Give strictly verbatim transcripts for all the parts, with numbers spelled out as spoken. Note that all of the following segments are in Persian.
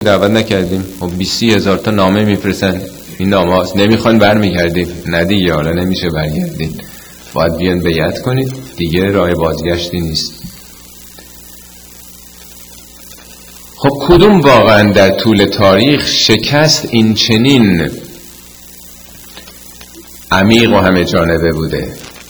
دعوت نکردیم. خب بیست هزار تا نامه میفرستن، این نامه هاست، نمیخوان برمیگردیم. نه دیگه، حالا نمیشه برگردین، باید بیان بیعت کنید دیگه، راه بازگشتی نیست. خب کدوم واقعا در طول تاریخ شکست این چنین عمیق و همه جانبه بوده؟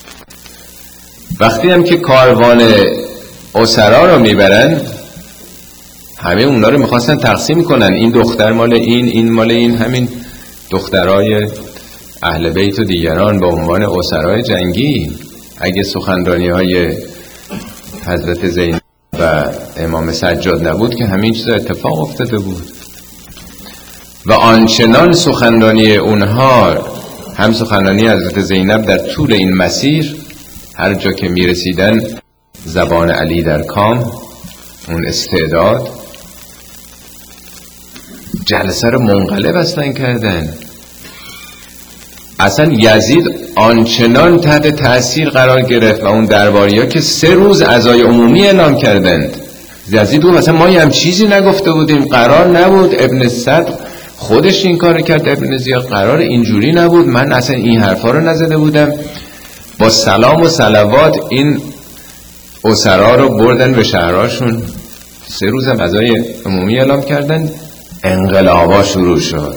وقتی هم که کاروان اسرا رو میبرن، همه اونا رو میخواستن تقسیم کنن، این دختر مال این، این مال این، همین دخترای اهل بیت و دیگران به عنوان اسرای جنگی. اگه سخنرانی های حضرت زینب و امام سجاد نبود که همین چیزا اتفاق افتاده بود. و آنچنان سخنرانی اونها، هم سخنرانی حضرت زینب در طول این مسیر، هر جا که میرسیدن زبان علی در کام، اون استعداد، جلسه رو منقلب اصلا کردن. اصلا یزید آنچنان تحت تأثیر قرار گرفت و اون درباری ها که سه روز عزای عمومی اعلام کردند. یزید بود مثلا ما هم چیزی نگفته بودیم، قرار نبود. ابن صدر خودش این کار کرد، ابن زیاد قرار اینجوری نبود، من اصلا این حرفا رو نزده بودم. با سلام و صلوات این اسرا رو بردن به شهرهاشون. سه روز هم عزای عمومی اعلام کردن. انقلابا شروع شد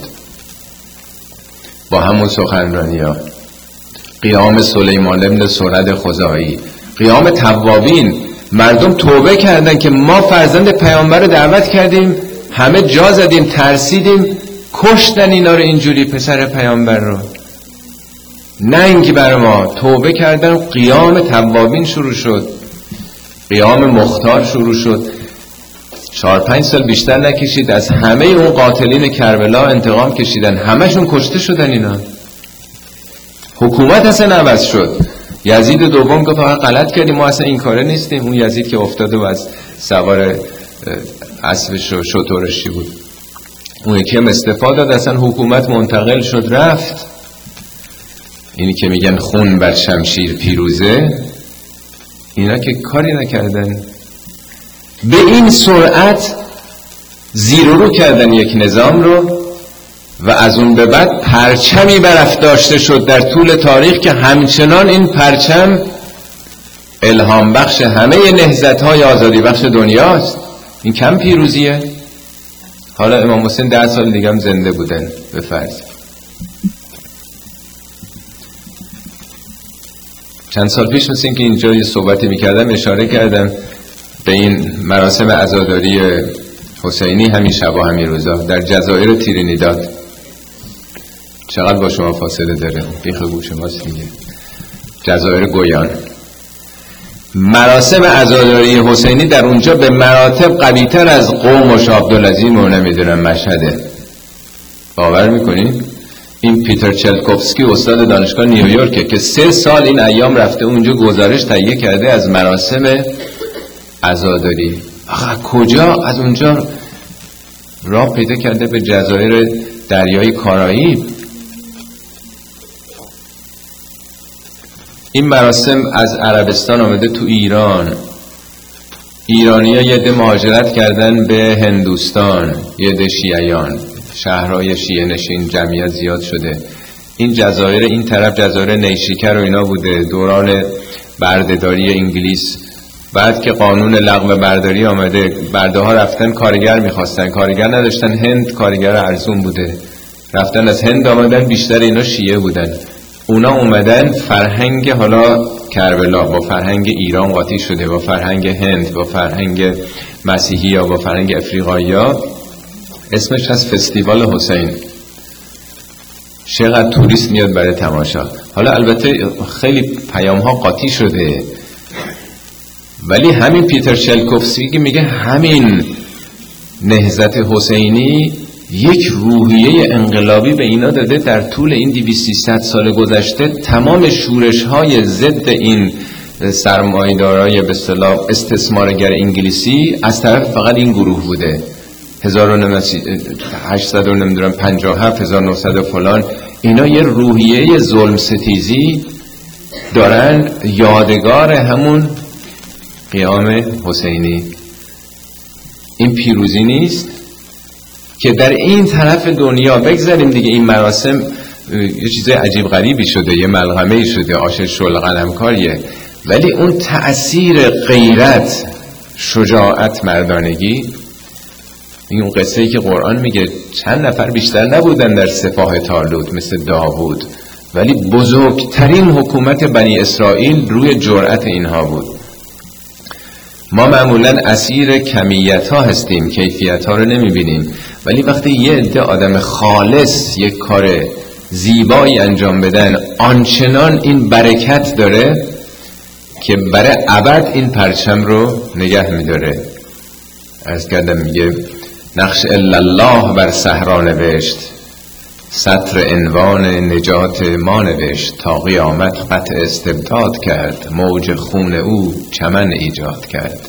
با همون سخنرانی ها. قیام سلیمان ابن سرد خزاعی، قیام توابین. مردم توبه کردن که ما فرزند پیامبر رو دعوت کردیم، همه جا زدیم، ترسیدیم، کشتن اینا رو اینجوری، پسر پیامبر رو، ننگی بر ما. توبه کردن، قیام توابین شروع شد، قیام مختار شروع شد. چهار پنج سال بیشتر نکشید از همه اون قاتلین کربلا انتقام کشیدن، همشون کشته شدن اینا. حکومت اصلا عوض شد. یزید دوم گفت فقط غلط کردیم، ما اصلا این کاره نیستیم. اون یزید که افتاده و از سوار اسبش و شترشی بود، اون یکی هم استفاده داد، اصلا حکومت منتقل شد رفت. اینی که میگن خون بر شمشیر پیروزه، اینا که کاری نکردن. به این سرعت زیر و رو کردن یک نظام رو و از اون به بعد پرچمی برافراشته شد در طول تاریخ که همچنان این پرچم الهام بخش همه نهضت‌های آزادی بخش دنیاست. این کم پیروزیه. حالا امام حسین ده سال دیگه هم زنده بودن به فرض. چند سال پیش مثل که اینجا یه صحبتی میکردم اشاره کردم به این مراسم عزاداری حسینی، همین شب و همین روزا در جزایر ترینیداد. چقدر با شما فاصله داره، بیخ گوش ماست دیگه. جزایر گویان. مراسم عزاداری حسینی در اونجا به مراتب قوی‌تر از قوم و شاه عبدالعظیم و نمیدونم مشهده. باور میکنین؟ این پیتر چلکوفسکی استاد دانشگاه نیویورکه که سه سال این ایام رفته اونجا گزارش تهیه کرده از مراسم عزاداری. آخه کجا از اونجا راه پیدا کرده به جزایر دریای کارائیب. این مراسم از عربستان آمده تو ایران. ایرانی ها یه ده مهاجرت کردن به هندوستان، یه ده شیعیان، شهرهای شیعه نشین جمعیت زیاد شده. این جزایر این طرف جزایر نیشکر و اینا بوده دوران بردهداری انگلیس. بعد که قانون لغو برداری آمده، برده ها رفتن کارگر میخواستن، کارگر نداشتن، هند کارگر ارزون بوده، رفتن از هند آمدن، بیشتر اینا شیعه بودن. اونا اومدن فرهنگ حالا کربلا با فرهنگ ایران قاطی شده، با فرهنگ هند، با فرهنگ مسیحی ها، با فرهنگ افریقایی ها. اسمش هست فستیوال حسین. چقدر توریست میاد برای تماشا. حالا البته خیلی پیام ها قاطی شده، ولی همین پیتر چلکوفسکی میگه همین نهضت حسینی یک روحیه انقلابی به اینا داده. در طول این دویست سیصد سال گذشته تمام شورش های ضد این سرمایه‌دارای به اصطلاح استثمارگر انگلیسی از طرف فقط این گروه بوده. هزار و هشتصد و پنجاه و هفت هزار و نهصد فلان، اینا یه روحیه ظلم ستیزی دارن، یادگار همون قیام حسینی. این پیروزی نیست؟ که در این طرف دنیا بگذاریم دیگه این مراسم یه چیز عجیب غریبی شده، یه ملغمه‌ای شده، آش شل قلمکاریه، ولی اون تأثیر غیرت، شجاعت، مردانگی، این اون قصه‌ای که قرآن میگه چند نفر بیشتر نبودن در سپاه طالوت مثل داوود، ولی بزرگترین حکومت بنی اسرائیل روی جرأت اینها بود. ما معمولاً اسیر کمیت ها هستیم، کیفیت ها رو نمیبینیم، ولی وقتی یه عده آدم خالص یک کار زیبایی انجام بدن، آنچنان این برکت داره که برای ابد این پرچم رو نگه میداره. عرض کردم میگه نقش الا الله بر صحرا نوشت، سطر عنوان نجات ما نوشت، تا قیامت قطع استبداد کرد، موج خون او چمن ایجاد کرد.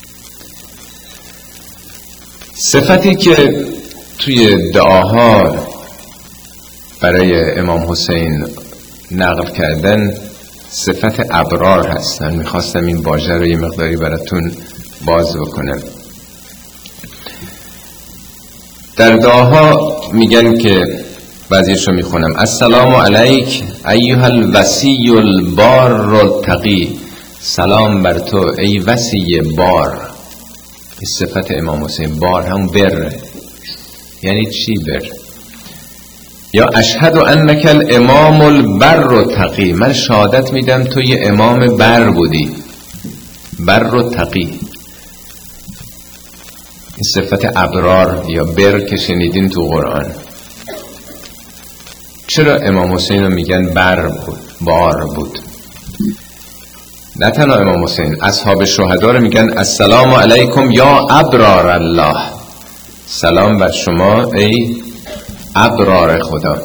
صفتی که توی دعاها برای امام حسین نقل کردن صفت ابرار هستن. میخواستم این واژه رو یه مقداری براتون باز بکنم. در دعاها میگن که بعضیش رو میخونم: السلام علیک ایها الوصی البار التقی، سلام بر تو ای وصی بار. این صفت امام حسین. بار هم بر، یعنی چی بر؟ یا اشهد انک الامام البر التقی، من شهادت میدم تو یه امام بر بودی، بر التقی. این صفت ابرار یا بر که شنیدین تو قرآن. چرا امام حسین رو میگن بر بود، بار بود؟ نه تنها امام حسین، اصحاب شهدا رو میگن السلام علیکم یا ابرار الله، سلام بر شما ای ابرار خدا.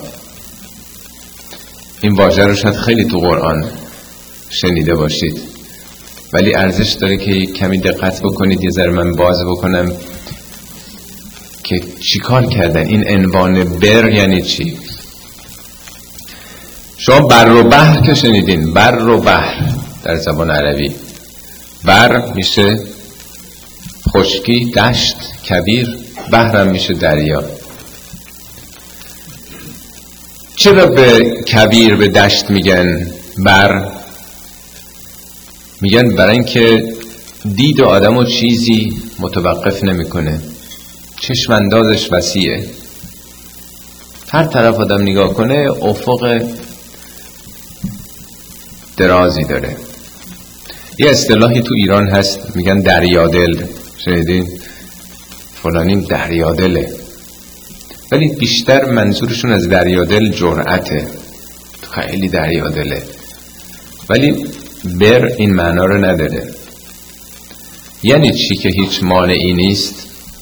این واژه رو شاید خیلی تو قرآن شنیده باشید، ولی ارزش داره که کمی دقت بکنید. یه ذره من باز بکنم که چیکار کردن. این عنوان بر یعنی چی؟ شما بر و بحر که شنیدین، بر و بحر در زبان عربی، بر میشه خشکی، دشت، کویر، بحرم میشه دریا. چرا به کویر، به دشت میگن بر؟ میگن برای اینکه دید آدم و چیزی متوقف نمیکنه، چشم اندازش وسیعه، هر طرف آدم نگاه کنه افق درازی داره. یه اصطلاحی تو ایران هست میگن دریادل، شنیدین؟ فلانیم دریادله، ولی بیشتر منظورشون از دریادل جرأته، خیلی دریادله، ولی بر این معنا رو نداره. یعنی چی؟ که هیچ مانعی نیست،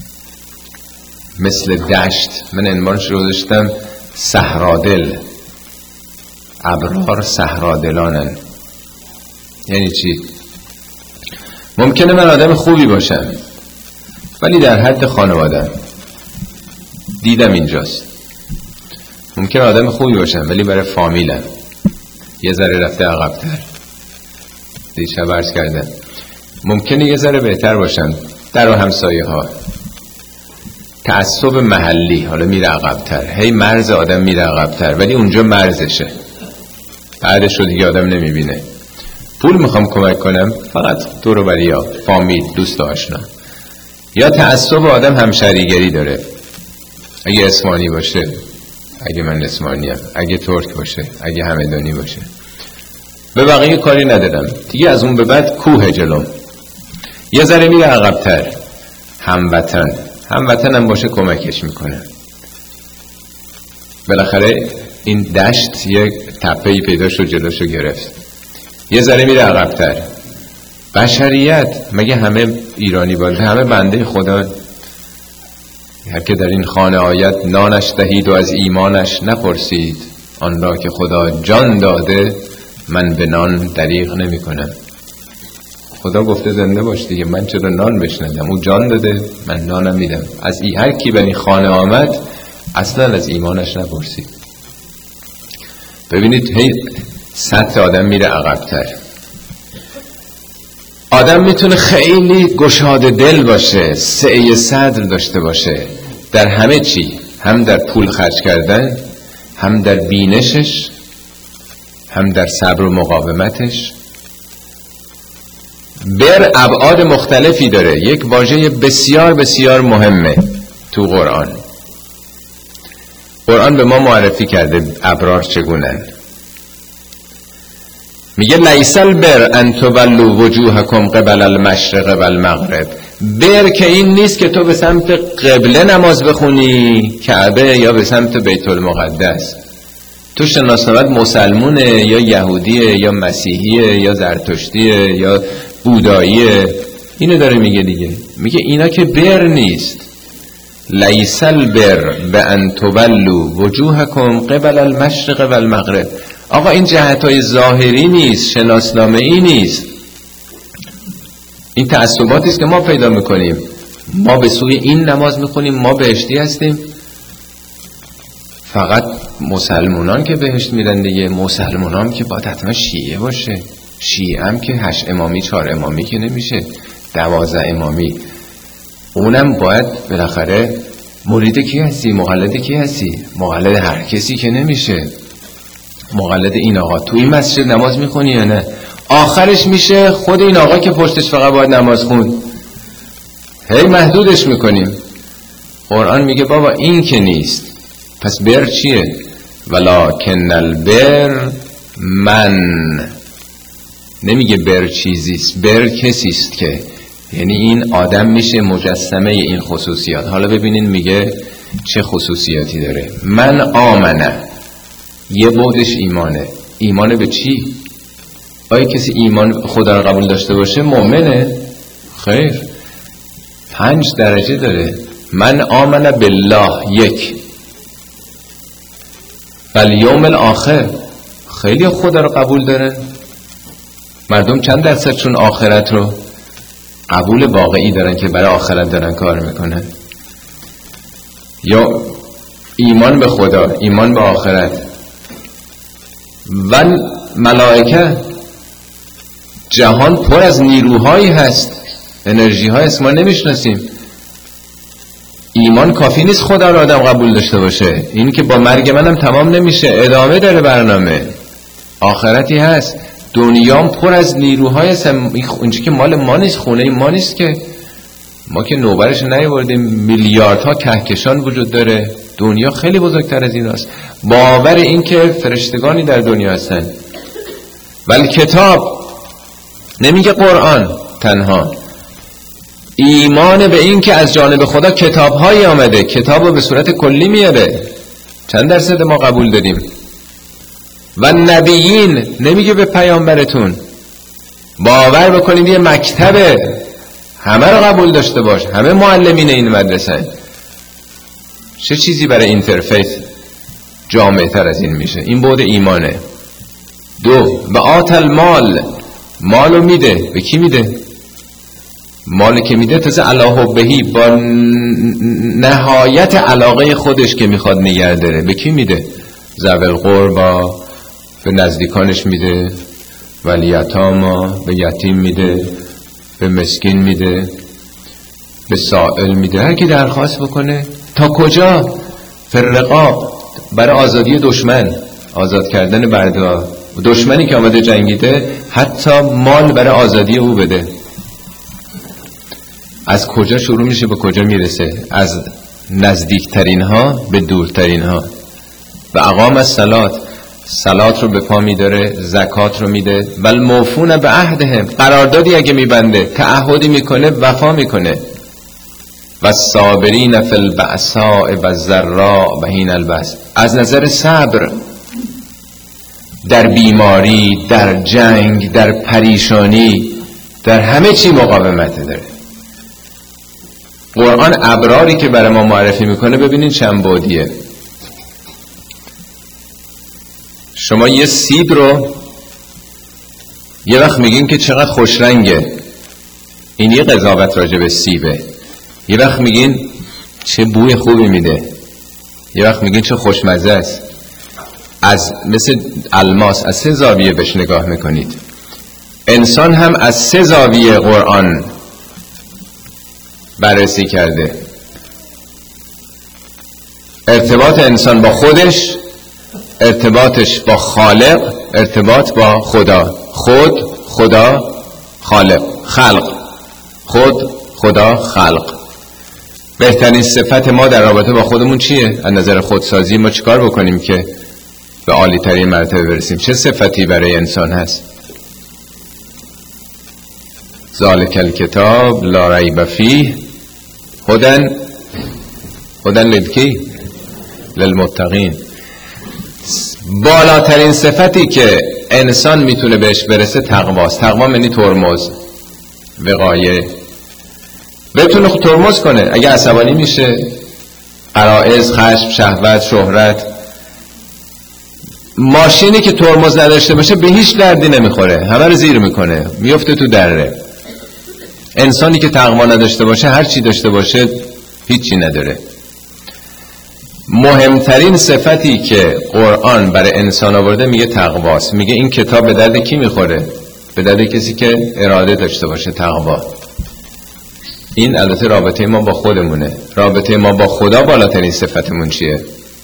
مثل دشت. من عنوانش رو گذاشتم صحرادل، ابرار صحرادلانن. یعنی چی؟ ممکنه من آدم خوبی باشم ولی در حد خانوادم، دیدم اینجاست. ممکنه آدم خوبی باشم ولی برای فامیلم یه ذره رفته عقب‌تر. دیشب عرض کردم ممکنه یه ذره بهتر باشم در و همسایه ها، تعصب محلی حالا میره عقب‌تر، هی مرز آدم میره عقب‌تر، ولی اونجا مرزشه، بعدش رو دیگه آدم نمیبینه. پول میخوام کمک کنم، فقط دور و بریا، فامیل، دوست آشنا. یا تعصب آدم همشهریگری داره، اگه اسمانی باشه، اگه من اسمانیم، اگه ترک باشه، اگه همدانی باشه، به بقیه کاری ندارم دیگه. از اون به بعد کوه جلوم، یه ذره میره عقب‌تر. هموطن، هموطن هم باشه کمکش میکنه. بالاخره این دشت یک تپه‌ای پیدا شد جلوشو گرفت، یه ذره میره عقب‌تر. بشریت، مگه همه ایرانی باشه؟ همه بنده خدا. هر که در این خانه آید نانش دهید و از ایمانش نپرسید، آن را که خدا جان داده من به نان دریغ نمی کنم. خدا گفته زنده باش دیگه، من چرا نان بشنیدم؟ او جان داده، من نانم میدم. از ای هر کی به این خانه آمد اصلا از ایمانش نپرسید. ببینید هی سطح آدم میره عقب‌تر. آدم میتونه خیلی گشاده دل باشه، سعی صدر داشته باشه، در همه چی، هم در پول خرج کردن، هم در بینشش، هم در صبر و مقاومتش. بر ابعاد مختلفی داره. یک واژه بسیار بسیار مهمه تو قرآن. قرآن به ما معرفی کرده ابرار چگونن. میگه لیس البر ان تولوا وجوهکم قبل المشرق و المغرب. بر که این نیست که تو به سمت قبله نماز بخونی، کعبه، یا به سمت بیت المقدس. تو شناسنامت مسلمونه یا یهودیه یا مسیحیه یا زرتشتیه یا بوداییه. اینو داره میگه دیگه. میگه اینا که بر نیست. لیس البر بان تولوا وجوهکم قبل المشرق و المغرب. آقا این جهتهای ظاهری نیست، شناسنامه ای نیست. این تعصباتی است که ما پیدا میکنیم. ما به سوی این نماز میخونیم، ما بهشتی هستیم. فقط مسلمانان که بهشت میرن دیگه. مسلمانان که باید حتما شیعه باشه. شیعه هم که هشت امامی چهار امامی که نمیشه، دوازده امامی. اونم باید بالاخره مرید کی هستی؟ مقلد کی هستی؟ مقلد هر کسی که نمیشه. مقلد این آقا تو این مسجد نماز میخونی یا نه؟ آخرش میشه خود این آقا که پشتش فقط باید نماز خون. هی محدودش میکنیم. قرآن میگه بابا این که نیست. پس بر چیه؟ ولکن البر من. نمیگه بر چیزیست، بر کسیست که، یعنی این آدم میشه مجسمه این خصوصیات. حالا ببینین میگه چه خصوصیاتی داره. من آمنه، یه بودش ایمانه. ایمانه به چی؟ آیا کسی ایمان خدا رو قبول داشته باشه مؤمنه؟ خیر، پنج درجه داره. من آمنه بالله، یک. والیوم الاخر، خیلی خدا رو قبول داره. مردم چند درصد چون آخرت رو قبول واقعی دارن که برای آخرت دارن کار میکنن؟ یا ایمان به خدا، ایمان به آخرت. و ملائکه، جهان پر از نیروهایی هست، انرژی های است ما نمیشناسیم. ایمان کافی نیست خدا رو آدم قبول داشته باشه. این که با مرگ منم تمام نمیشه، ادامه داره برنامه. آخرتی هست. دنیام پر از نیروهای است. اینجا که مال ما نیست، خونه ما نیست که. ما که نوبرش نیاوردیم. میلیاردها کهکشان وجود داره. دنیا خیلی بزرگتر از این است. باور این که فرشتگانی در دنیا هستن. ولی کتاب، نمیگه قرآن تنها، ایمان به این که از جانب خدا کتاب‌هایی آمده. کتاب رو به صورت کلی میاره. چند درصد ما قبول داریم؟ و نبیین، نمیگه به پیامبرتون. باور بکنید یه مکتبه، همه رو قبول داشته باش، همه معلمین این مدرسه. چه چیزی برای اینترفیس جامع تر از این میشه؟ این بود ایمانه. دو، و آت المال، مالو میده. به کی میده؟ مال که میده تازه علاوه بهی، با نهایت علاقه خودش که میخواد نگه داره. به کی میده؟ ذوی القربا، به نزدیکانش میده. والیتاما، به یتیم میده. به مسکین میده. به سائل میده. هر کی درخواست بکنه. تا کجا؟ فرقاب، برای آزادی دشمن، آزاد کردن برده. دشمنی که آمده جنگیده حتی مال برای آزادی او بده. از کجا شروع میشه به کجا میرسه؟ از نزدیکترین ها به دورترین ها. و اقام الصلات، صلات رو به پا میداره، زکات رو میده. ول موفون به عهدهم، قراردادی اگه میبنده، تعهدی میکنه، وفا میکنه. و صابرین فی البأساء و الضراء و حین البأس، از نظر صبر در بیماری، در جنگ، در پریشانی، در همه چی مقاومت داره. قرآن ابراری که برای ما معرفی میکنه ببینین چند بعدیه. شما یه سیب رو یه وقت میگین که چقدر خوش رنگه، این یه قضاوت راجع به سیبه. یه وقت میگین چه بوی خوبی میده، یه وقت میگین چه خوشمزه است. از مثل الماس از سه زاویه بهش نگاه میکنید. انسان هم از سه زاویه قرآن بررسی کرده. ارتباط انسان با خودش، ارتباطش با خالق، ارتباط با خدا. خود، خدا، خالق، خلق. خود، خدا، خلق. بهترین صفت ما در رابطه با خودمون چیه؟ از نظر خودسازی ما چیکار بکنیم که به عالی ترین مرتبه برسیم؟ چه صفتی برای انسان هست؟ ذالک الکتاب لا ریب فیه هدی هدی للکی للمتقین. بالاترین صفتی که انسان میتونه بهش برسه تقواست. تقوا معنی ترمز، وقایه، بتونه خود ترمز کنه. اگه عصبانی میشه، غرایز، خشم، شهوت، شهرت، ماشینی که ترمز نداشته باشه به هیچ دردی نمیخوره، همه رو زیر میکنه، میفته تو دره. انسانی که تقوا نداشته باشه هر چی داشته باشه هیچی نداره. مهمترین صفتی که قرآن برای انسان آورده میگه تقواست. میگه این کتاب به درد کی میخوره؟ به درد کسی که اراده داشته باشه، تقوا. این البته رابطه ما با خودمونه. رابطه ما با خدا بالاترین صفتمون چیه؟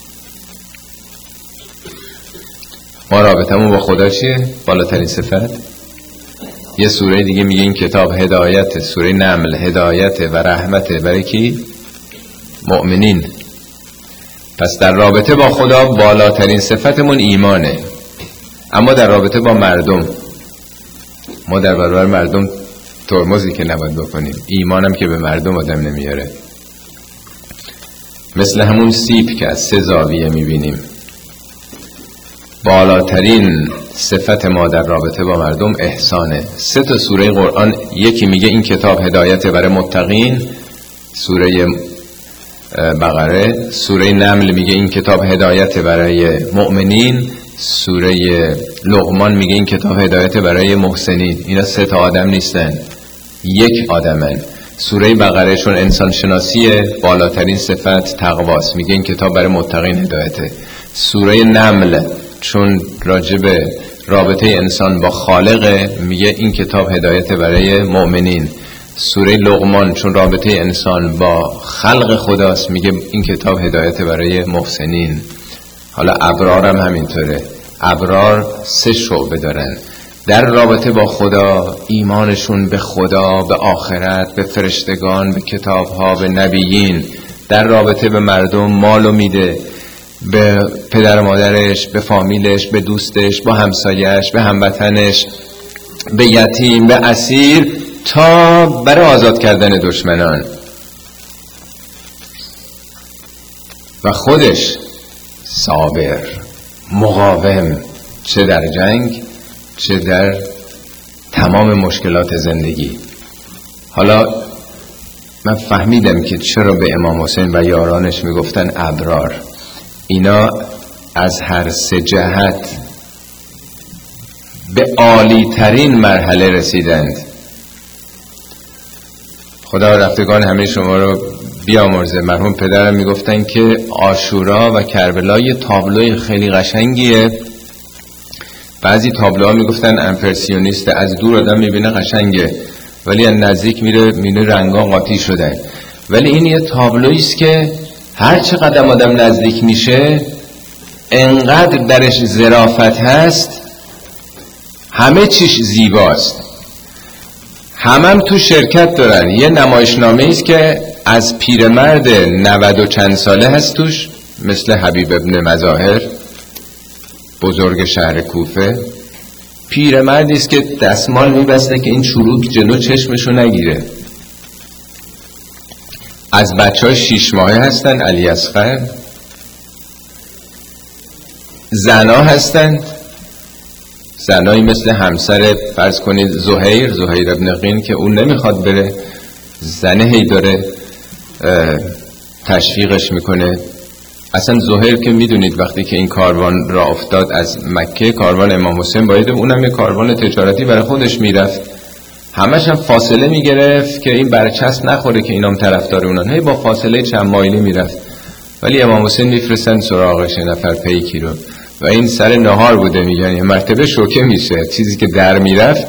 ما رابطمون با خدا چیه؟ بالاترین صفت. یه سوره دیگه میگه این کتاب هدایت، سوره نمل، هدایت و رحمت برای کی؟ مؤمنین. پس در رابطه با خدا بالاترین صفتمون ایمانه. اما در رابطه با مردم، ما در برابر مردم ترمزی که نباید بکنیم. ایمانم که به مردم آدم نمیاره. مثل همون سیب که از سه زاویه میبینیم. بالاترین صفت ما در رابطه با مردم احسانه. سه تا سوره قرآن، یکی میگه این کتاب هدایت برای متقین، سوره بقره. سوره نمل میگه این کتاب هدایت برای مؤمنین. سوره لقمان میگه این کتاب هدایت برای محسنین. اینا سه تا آدم نیستن، یک آدمن. سوره بقره چون انسان شناسیه، بالاترین صفت تقواست، میگه این کتاب برای متقین هدایته. سوره نمل چون راجب رابطه انسان با خالق، میگه این کتاب هدایت برای مؤمنین. سوره لقمان چون رابطه انسان با خلق خداست، میگه این کتاب هدایت برای محسنین. حالا ابرار هم همینطوره. ابرار سه شعبه دارن در رابطه با خدا: ایمانشون به خدا، به آخرت، به فرشتگان، به کتابها، به نبیین. در رابطه به مردم مالو میده، به پدر و مادرش، به فامیلش، به دوستش، با همسایش، به هموطنش، به یتیم، به اسیر، تا برای آزاد کردن دشمنان. و خودش صابر، مقاوم، چه در جنگ چه در تمام مشکلات زندگی. حالا من فهمیدم که چرا به امام حسین و یارانش میگفتن ابرار. اینا از هر سه جهت به عالی ترین مرحله رسیدند. خدا رفتگان همه شما رو بیامرزه. مرحوم پدرم میگفتن که عاشورا و کربلا یه تابلوی خیلی قشنگیه. بعضی تابلوها میگفتن امپرسیونیست، از دور آدم میبینه قشنگه ولی از نزدیک میره میبینه رنگا قاطی شدن. ولی این یه تابلویی است که هر چقدر آدم نزدیک میشه انقدر درش ظرافت هست، همه چیش زیباست. همه هم تو شرکت دارن. یه نمایشنامه است که از پیرمرد نود و چند ساله هست توش، مثل حبیب ابن مظاهر بزرگ شهر کوفه. پیرمردی است که دستمال میبسته که این چروک جلو چشمشو نگیره. از بچه های شیش ماهه هستن، علی اصغر. زنا هستن، زنایی مثل همسر فرض کنید زهیر زهیر ابن قین که اون نمیخواد بره، زنه هی داره تشویقش میکنه. اصلا زهیر که میدونید وقتی که این کاروان را افتاد از مکه، کاروان امام حسین، باید اونم یه کاروان تجارتی برای خودش میرفت، همش هم فاصله میگرفت که این برچسب نخوره که اینام طرفدار اونن، هی با فاصله چند مایلی میرفت. ولی امام حسین میفرستن سراغش نفر پیکی رو و این سر نهار بوده، میگن یه مرتبه شوکه میشه، چیزی که در میرفت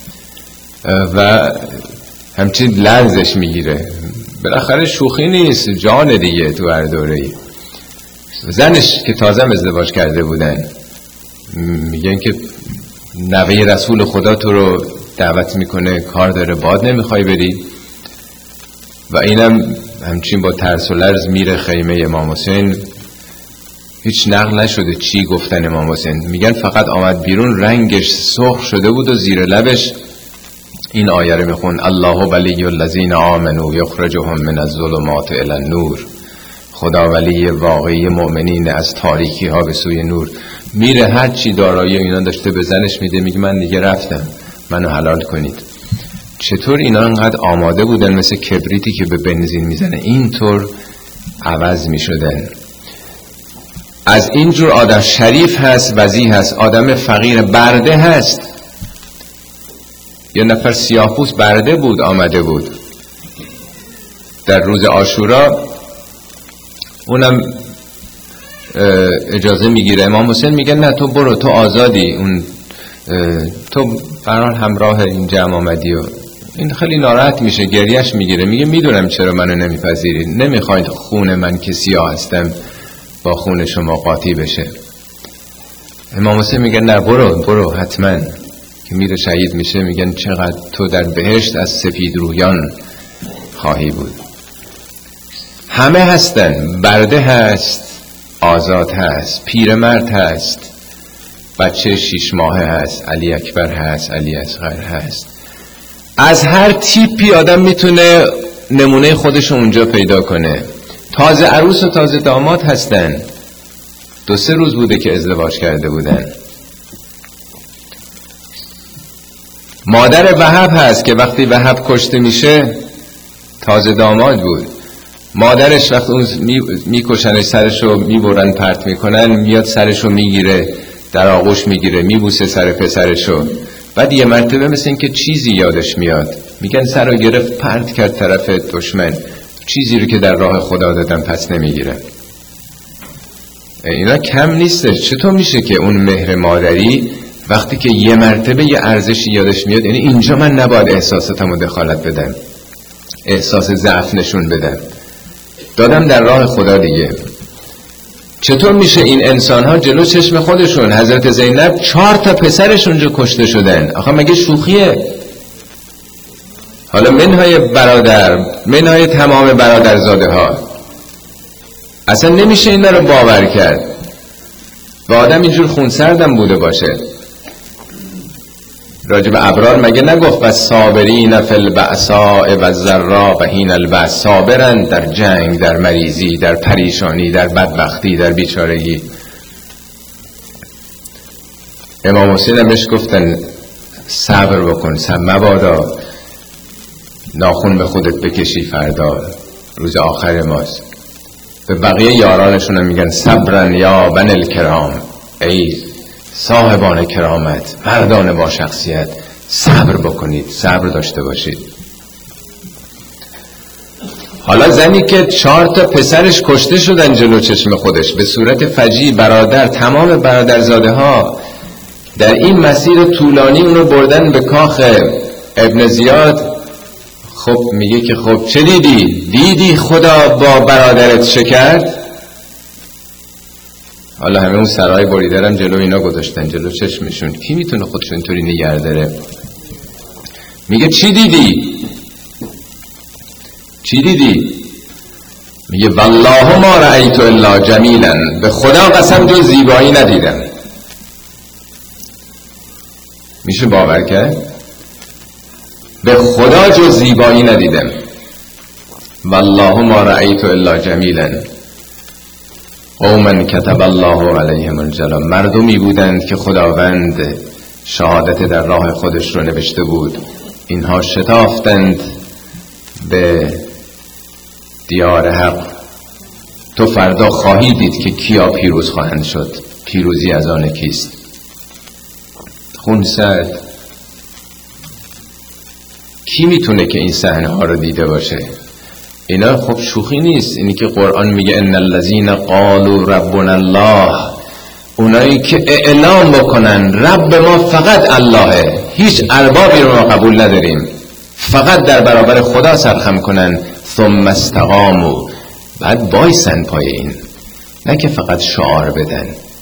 و همچین لرزش میگیره. بالاخره شوخی نیست، جان دیگه تو هر دوره‌ای. زنش که تازه ازدواج کرده بودن میگن که نوه رسول خدا تو رو دعوت میکنه، کار داره، باد نمیخوای بری؟ و اینم همچین با ترس و لرز میره خیمه امام حسین. هیچ نقل نشده چی گفتن امام حسین، میگن فقط آمد بیرون رنگش سرخ شده بود و زیر لبش این آیه رو میخوند: الله ولی الذین آمنوا یخرجهم من الظلمات الی النور. خدا ولی واقعی مؤمنین از تاریکی ها به سوی نور. میره هر چی دارایی اینا داشته به زنش میده، میگه من دیگه رفتم، منو حلال کنید. چطور اینا انقدر آماده بودن مثل کبریتی که به بنزین میزنه اینطور عوض میشدن. از اینجور آدم شریف هست، وضیح هست، آدم فقیر برده هست. یه نفر سیاه‌پوست برده بود آمده بود در روز عاشورا، اونم اجازه میگیره. امام حسین میگه نه تو برو، تو آزادی، اون تو برحال همراه این جمع آمدی. و این خیلی ناراحت میشه، گریش میگیره، میگه میدونم چرا منو نمیپذیرید، نمیخواید خون من که سیاه هستم با خون شما قاطی بشه. امام حسین میگه نه برو برو حتما. که میره شهید میشه میگن چقدر تو در بهشت از سفید رویان خواهی بود. همه هستن، برده هست، آزاد هست، پیرمرد هست، بچه شیش ماهه هست، علی اکبر هست، علی اصغر هست. از هر تیپی آدم میتونه نمونه خودش اونجا پیدا کنه. تازه عروس و تازه داماد هستن، دو سه روز بوده که ازدواج کرده بودن. مادر وهب هست که وقتی وهب کشته میشه تازه داماد بود. مادرش وقتی اون میکشنش سرشو میبرن پرت میکنن، میاد سرشو میگیره، در آغوش میگیره، میبوسه سر پسرشو. بعد یه مرتبه مثل این که چیزی یادش میاد، میگن سر رو گرفت پرت کرد طرف دشمن، چیزی رو که در راه خدا دادم پس نمیگیره. اینا کم نیستش. چطور میشه که اون مهر مادری وقتی که یه مرتبه یه ارزشی یادش میاد، یعنی اینجا من نباید احساساتمو دخالت بدم، احساس ضعف نشون بدم، دادم در راه خدا دیگه. چطور میشه این انسان ها جلو چشم خودشون، حضرت زینب چهار تا پسرش اونجا کشته شدن؟ آخه مگه شوخیه؟ حالا منهای برادر، منهای تمام برادرزاده ها، اصلا نمیشه این رو باور کرد. و آدم اینجور خونسردم بوده باشه. راجب ابرار مگه نگفت و صابرین فی البأساء و الضراء و حین البأس؟ صابرن در جنگ، در مریضی، در پریشانی، در بدبختی، در بیچارگی. امام حسین همش گفتن صبر بکن، صبر مبادا ناخون به خودت بکشی، فردا روز آخر ماست. به بقیه یارانشون هم میگن صبرن یا بن الکرام، ای صاحبان کرامت، مردان با شخصیت، صبر بکنید، صبر داشته باشید. حالا زنی که چهار تا پسرش کشته شدن جلو چشم خودش به صورت فجیع، برادر، تمام برادرزاده ها در این مسیر طولانی اونو بردن به کاخ ابن زیاد. خب میگه که خب چه دیدی؟ دیدی خدا با برادرت چه کرد؟ حالا همه اون سرای بریدرم جلو اینا گذاشتن، جلو چشمشون. کی میتونه خودشون اینطوری نگه داره؟ میگه چی دیدی؟ چی دیدی؟ میگه والله ما رأیت الا جمیلا، به خدا قسم جز زیبایی ندیدم. میشه باور کرد؟ به خدا جز زیبایی ندیدم. والله ما رأیت الا جمیلا قوما کتب الله علیهم الجلال. مردمی بودند که خداوند شهادت در راه خودش رو نوشته بود، اینها شتافتند به دیار حق. تو فردا خواهی دید که کیا پیروز خواهند شد، پیروزی از آن کیست. خونسرد. کی میتونه که این صحنه ها رو دیده باشه؟ اینا خب شوخی نیست. اینی که قرآن میگه ان الذين قالوا ربنا الله، اونایی که اعلام بکنن رب ما فقط اللهه، هیچ اربابی رو ما قبول نداریم، فقط در برابر خدا سرخم کنن، ثم استقاموا، بعد بایسن پای این، نه که فقط شعار بدن.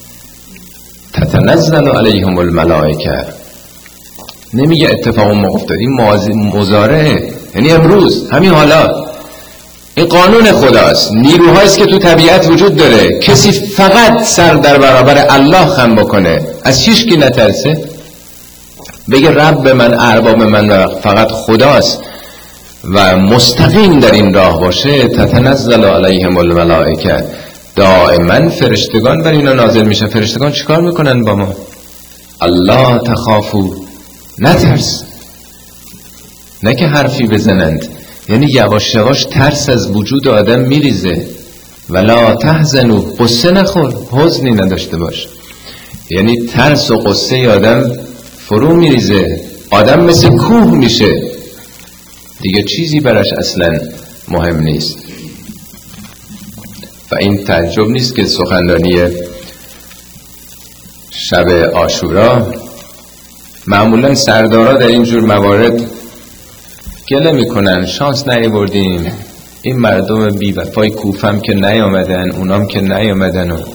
تتنزل علیهم الملائکه، نمیگه اتفاق ما افتاد، این مضارعه، یعنی امروز همین حالا. این قانون خداست، نیروهاییست که تو طبیعت وجود داره. کسی فقط سر در برابر الله خم بکنه، از هیچ کی نترسه، بگه رب من، ارباب من فقط خداست و مستقیم در این راه باشه، تتنزل علیهم الملائکه، دائما فرشتگان بر اینا نازل میشن. فرشتگان چیکار میکنن با ما؟ الله تخافو، نترس، نه که حرفی بزنند، یعنی یواش یواش ترس از وجود آدم میریزه. ولا تحزنوا، قصه نخور، حزنی نداشته باش. یعنی ترس و قصه آدم فرو میریزه، آدم مثل کوه میشه دیگه، چیزی براش اصلا مهم نیست. و این تعجب نیست که سخنرانی شب عاشورا معمولا سردارا در اینجور موارد گله میکنن، شانس نیاوردیم، این مردم بی وفای کوفم که نیامدن، اونام که نیامدن. و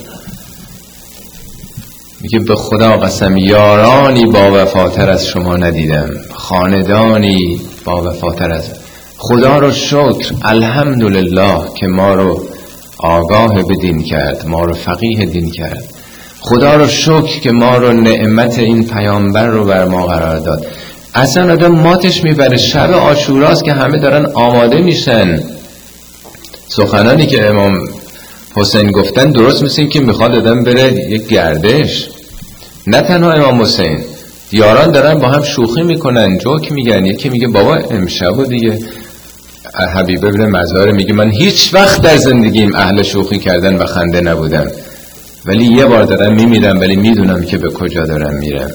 میگه به خدا قسم یارانی با وفاتر از شما ندیدم، خاندانی با وفاتر از. خدا رو شکر، الحمدلله که ما رو آگاه به دین کرد، ما رو فقیه دین کرد. خدا رو شکر که ما رو نعمت این پیامبر رو بر ما قرار داد. اصلا آدم ماتش میبره. شب عاشوراست که همه دارن آماده میشن. سخنانی که امام حسین گفتن درست مثل این که میخواد آدم بره یک گردش. نه تنها امام حسین، یاران دارن با هم شوخی میکنن، جوک میگن. یکی میگه بابا امشب و دیگه حبیب ابن مزاره میگه من هیچ وقت در زندگیم اهل شوخی کردن و خنده نبودم، ولی یه بار دارم میمیرم ولی میدونم که به کجا دارم میرم.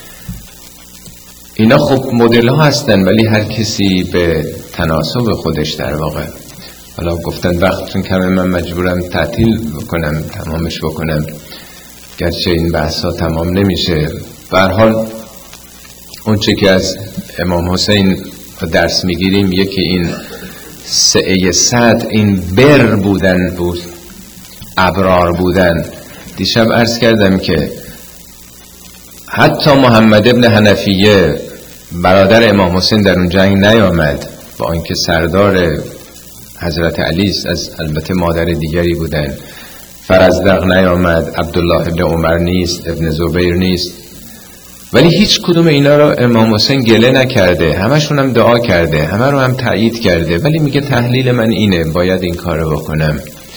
اینا خب مدل ها هستن، ولی هر کسی به تناسب خودش در واقع. حالا گفتن وقتتون کمه، من مجبورم تعطیل بکنم، تمامش بکنم، گرچه این بحث ها تمام نمیشه. به هر حال اون چه که از امام حسین درس میگیریم، یکی این سعی صد، این بر بودن بود، ابرار بودن. دیشب عرض کردم که حتی محمد ابن حنفیه برادر امام حسین در اون جنگ نیامد، با اینکه سردار حضرت علی از البته مادر دیگری بودن. فرزدق نیامد، عبدالله ابن عمر نیست، ابن زبیر نیست، ولی هیچ کدوم اینا رو امام حسین گله نکرده، همشون هم دعا کرده، همه رو هم تایید کرده. ولی میگه تحلیل من اینه، باید این کار رو بکنم.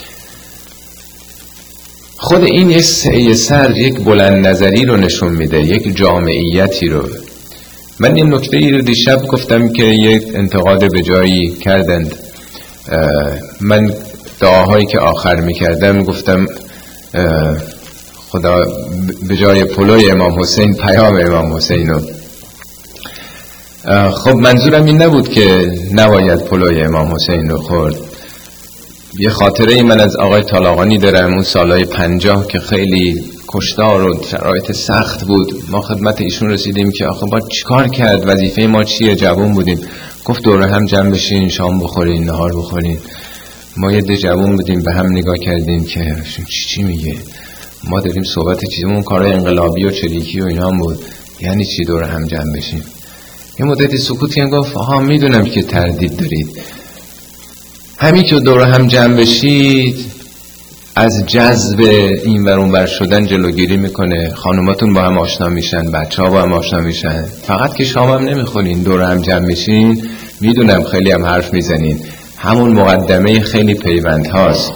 خود این یک سعی سر، یک بلند نظری رو نشون میده، یک جامعیتی رو. من این نکته ای رو دیشب گفتم که یک انتقاد به جایی کردند. من دعاهایی که آخر میکردم گفتم خدا به جای پلوی امام حسین پیام امام حسین رو. خب منظورم این نبود که نباید پلوی امام حسین رو خورد. یه خاطره ای من از آقای طالاقانی دارم، اون سالهای پنجاه که خیلی کشتار و شرایط سخت بود. ما خدمت ایشون رسیدیم که آخه با چیکار کرد، وظیفه ما چیه، جوان بودیم. گفت دوره هم جمع بشین، شام بخورین، نهار بخورین. ما یه ده جوان بودیم، به هم نگاه کردیم که چی چی میگه، ما داریم صحبت چیزمون کارهای انقلابی و چریکی و اینا هم بود، یعنی چی دوره هم جمع بشین. یه مدتی سکوتی هم گفت آها میدونم که تردید دارید، همین که دوره هم جمع بشید از جذب این ور اون ور شدن جلوگیری میکنه، خانوماتون با هم آشنا میشن، بچه ها با هم آشنا میشن. فقط که شام هم نمیخورین، دوره هم جمع بشین، میدونم خیلی هم حرف میزنین، همون مقدمه خیلی پیوند هاست.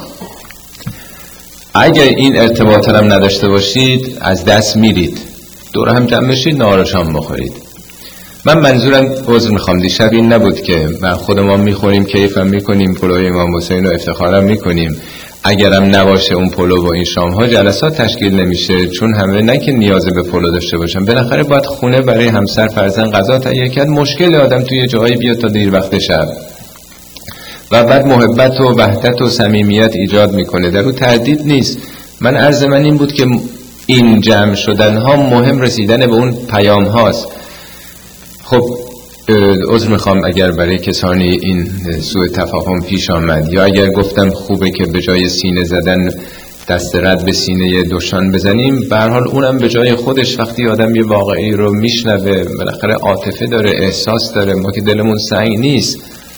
اگر این ارتباط هم نداشته باشید از دست میرید. دوره هم جمع بشید، نهار و شام بخورید. من منظورم عذر میخوام دیشب این نبود که من خودمون میخوریم، کیفم میکنیم، پلوی امام حسین رو افتخارم میکنیم. اگرم نباشه اون پلو و این شام ها جلسات تشکیل نمیشه، چون همه نه که نیاز به پلو داشته باشن، بالاخره باید خونه برای همسر فرزند غذا تهیه کرد. مشکل آدم توی جایی بیاد تا دیر وقت شب و بعد محبت و وحدت و صمیمیت ایجاد میکنه، در اون تردید نیست. من عرض من این بود که این جمع شدن ها مهم رسیدن به اون پیام هاست. خب عذر میخوام اگر برای کسانی این سوء تفاهم پیش آمد، یا اگر گفتم خوبه که به جای سینه زدن دست رد به سینه دوشان بزنیم. به هر حال اونم به جای خودش، وقتی آدم یه واقعی رو میشنوه بالاخره عاطفه داره، احساس داره، ما که دلمون سنگ نیست،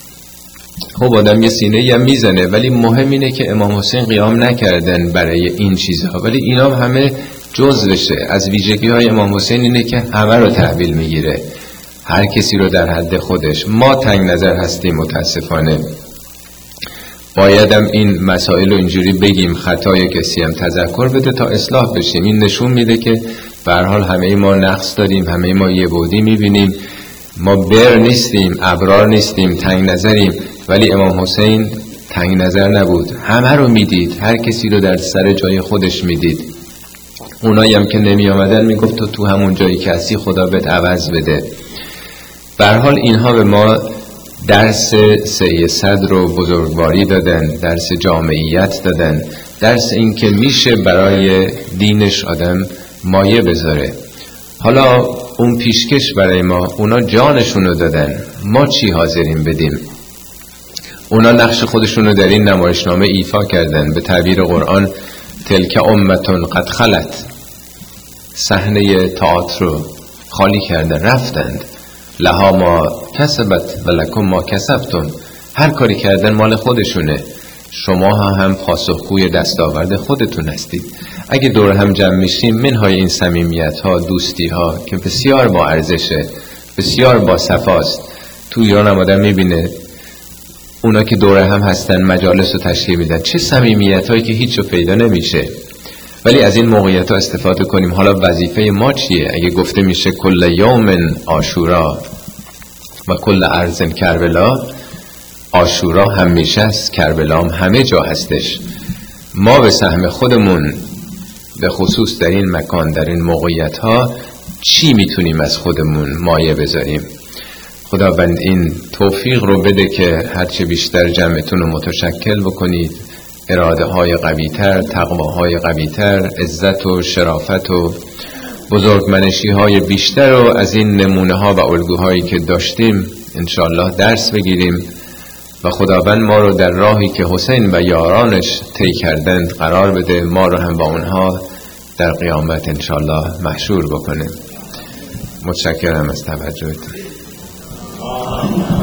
خب آدم یه سینه هم میزنه. ولی مهم اینه که امام حسین قیام نکردن برای این چیزها، ولی اینا همه جزوشه. از ویژگی های امام حسین اینه که همه رو تحویل میگیره، هر کسی رو در حد خودش. ما تنگ نظر هستیم متاسفانه، بایدم این مسائل رو اینجوری بگیم، خطای کسی هم تذکر بده تا اصلاح بشیم. این نشون میده که به هر حال همه ما نقص داریم، همه ما یه بودی میبینیم، ما بر نیستیم، ابرار نیستیم، تنگ نظریم. ولی امام حسین تنگ نظر نبود، همه رو میدید، هر کسی رو در سر جای خودش میدید. اونایی هم که نمی آمدن میگفت تو تو همون جایی که هستی خدا بهت عوض بده. به هر حال اینها به ما درس سعی صدر رو بزرگواری دادن، درس جامعیت دادن، درس این که میشه برای دینش آدم مایه بذاره. حالا اون پیشکش برای ما، اونا جانشون رو دادن، ما چی حاضرین بدیم؟ اونا نقش خودشون رو در این نمایشنامه ایفا کردن. به تعبیر قرآن تلک امتون قد خلت، صحنه تئاتر رو خالی کردن، رفتند. لها ما کسبت و لکم ما کسبتم، هر کاری کردن مال خودشونه، شما هم پاسخگوی دستاورد خودتون هستید. اگه دور هم جمع میشیم، منهای این صمیمیت ها، دوستی ها که بسیار با ارزشه، بسیار با صفاست. تو ایران هم آدم میبینه اونا که دور هم هستن مجالس رو تشکیل میدن، چه صمیمیت هایی که هیچ رو پیدا نمیشه. ولی از این موقعیت ها استفاده کنیم. حالا وظیفه ما چیه؟ اگه گفته میشه کل یوم عاشورا و کل ارض کربلا، عاشورا همیشه است، کربلا هم همه جا هستش. ما به سهم خودمون به خصوص در این مکان، در این موقعیت ها چی میتونیم از خودمون مایه بذاریم؟ خداوند این توفیق رو بده که هرچه بیشتر جمعتون رو متشکل بکنید، اراده های قوی تر، تقوی های قوی تر، عزت و شرافت و بزرگمنشی های بیشتر رو از این نمونه ها و الگوهایی که داشتیم انشالله درس بگیریم و خداوند ما رو در راهی که حسین و یارانش طی کردند قرار بده، ما رو هم با اونها در قیامت انشالله محشور بکنه. متشکرم از توجهتون.